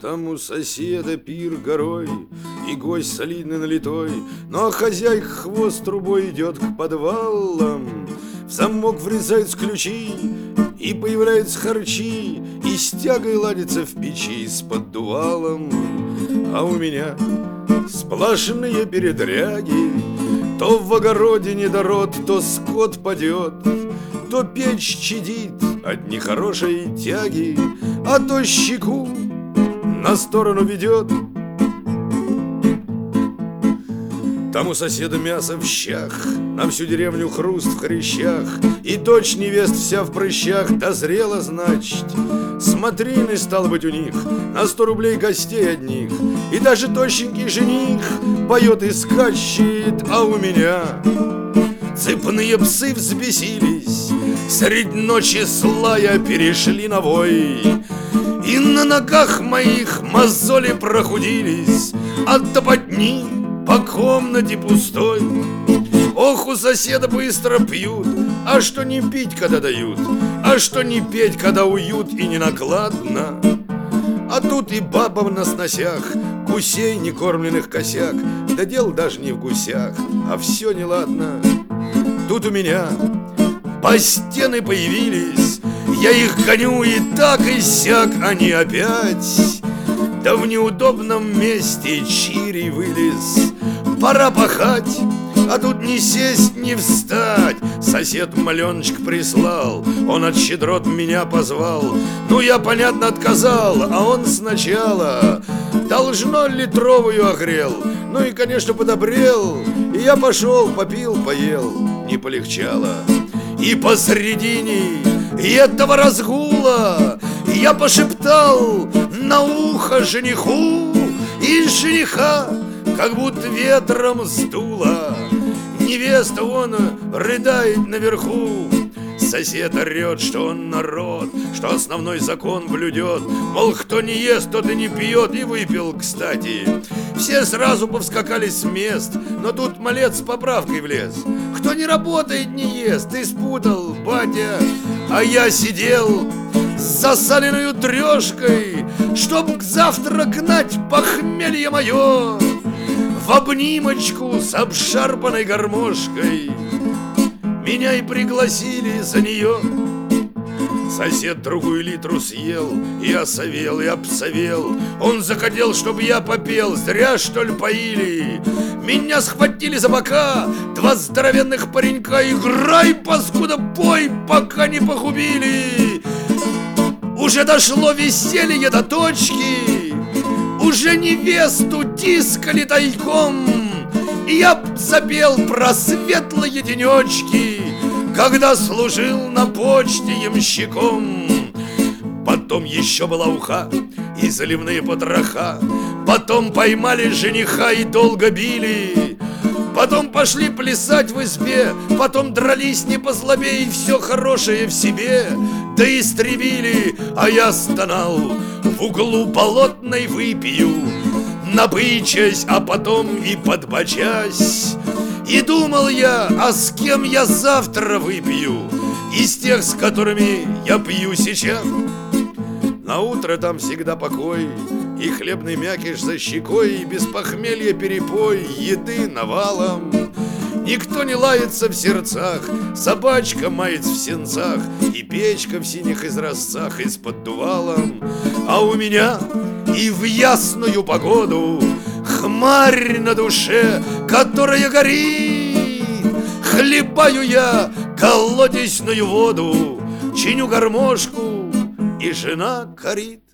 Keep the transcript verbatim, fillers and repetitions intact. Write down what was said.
Там у соседа пир горой, и гость солидный налитой, но хозяйка хвост трубой идет к подвалам. В замок врезаются ключи, и появляются харчи, и с тягой ладится в печи с поддувалом. А у меня сплошные передряги, то в огороде недород, то скот падет, то печь чадит от нехорошей тяги, а то щеку на сторону ведет. Там у соседа мясо в щах, на всю деревню хруст в хрящах, и дочь невест вся в прыщах дозрела, значит. Смотрины, стало быть, у них на сто рублей гостей одних, и даже тощенький жених поет и скачет, а у меня цепные псы взбесились, средь ночи слая перешли на вой, и на ногах моих мозоли прохудились от топотни по комнате пустой. Ох, у соседа быстро пьют, а что не пить, когда дают, а что не петь, когда уют и не накладно. А тут и баба на сносях, гусей некормленных косяк, да дело даже не в гусях, а все неладно. Тут у меня по стены появились, я их гоню и так и сяк, они опять. Да в неудобном месте чирий вылез, пора пахать, а тут не сесть, не встать. Сосед маленочек прислал, он от щедрот меня позвал. Ну я, понятно, отказал, а он сначала должно литровую огрел. Ну и, конечно, подобрел, и я пошел, попил, поел, не полегчало. И посредине этого разгула я пошептал на ухо жениху, и жениха как будто ветром сдуло. Невеста вон рыдает наверху, сосед орет, что он народ, что основной закон блюдет, мол, кто не ест, тот и не пьет, и выпил, кстати. Все сразу повскакали с мест, но тут малец с поправкой влез. Кто не работает, не ест, ты спутал, батя. А я сидел с засаленную трешкой, чтоб к завтра гнать похмелье мое в обнимочку с обшарпанной гармошкой. Меня и пригласили за нее. Сосед другую литру съел, и осовел, и обсовел. Он захотел, чтоб я попел, зря, что ли, поили. Меня схватили за бока два здоровенных паренька. Играй, паскуда, пой, пока не погубили. Уже дошло веселье до точки, уже невесту тискали тайком, и я запел про светлые денечки, когда служил на почте ямщиком. Потом еще была уха и заливные потроха, потом поймали жениха и долго били. Потом пошли плясать в избе, потом дрались не послабее, и все хорошее в себе да истребили. А я стонал в углу болотной выпью, набычась, а потом и подбочась. И думал я, а с кем я завтра выпью из тех, с которыми я пью сейчас. На утро там всегда покой, и хлебный мякиш за щекой, и без похмелья перепой, еды навалом. Никто не лается в сердцах, собачка мается в сенцах, и печка в синих изразцах и с поддувалом. А у меня и в ясную погоду хмарь на душе, которая горит. Хлебаю я колодезную воду, чиню гармошку, и жена корит.